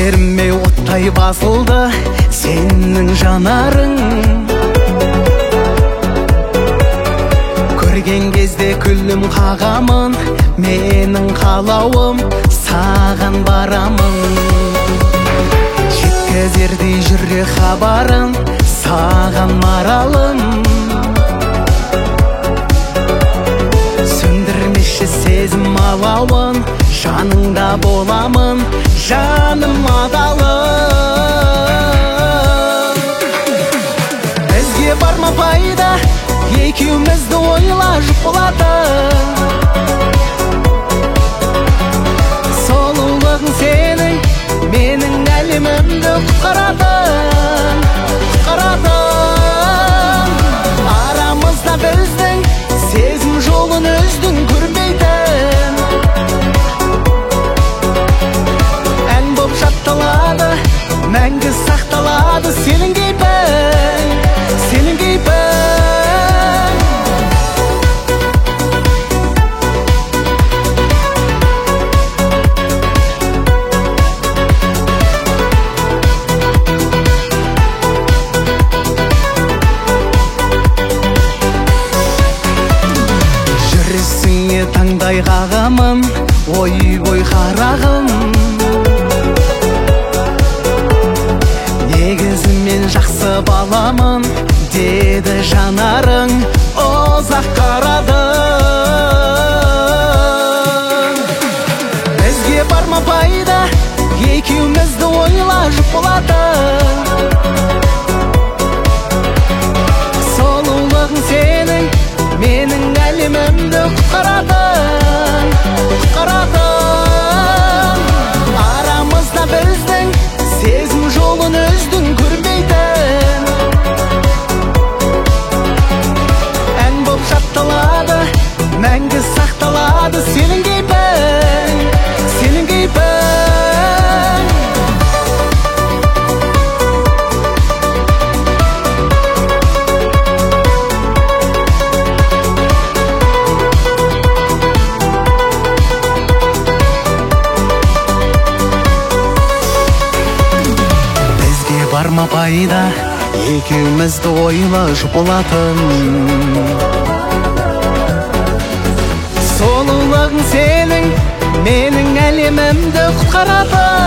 Көздеріме оттай басылды сенің жанарың. Көрген кезде күлім қағамын, менің қалауым саған барамын. Жеткізердей жүрек хабарын саған маралым. Сөндірмеші сезім алауын, жаныңда боламын, жаным адалым. Бізге барма пайда, екеумізді ойла жұпылатын. Сұлулығың сенің, менің әлемімді құтқаратын. Арамызда біздің сезім жолын үздің көрмейтін. Ән боп жатталады, мәңгі сақталады сенің кейпің, сенің кейпің. Жүрісіңе таңдай қағамын, ой қарағым. Негізі мен жақсы баламын, деді жанарың, ұзақ қарадың. Бізге барма пайда, екеумізді ойла жұпылатын. Сұлулығың сенің, менің әлемімді құтқаратын. Арамызда біздің сезім жолын үздің көрмейтін. Ән боп жатталады, мәңгі сақталады сенің кейпің, сенің кейпің. Барма пайда, екеумізді ойла жұпылатын. Сұлулығың сенің, менің әлемімді құтқаратын.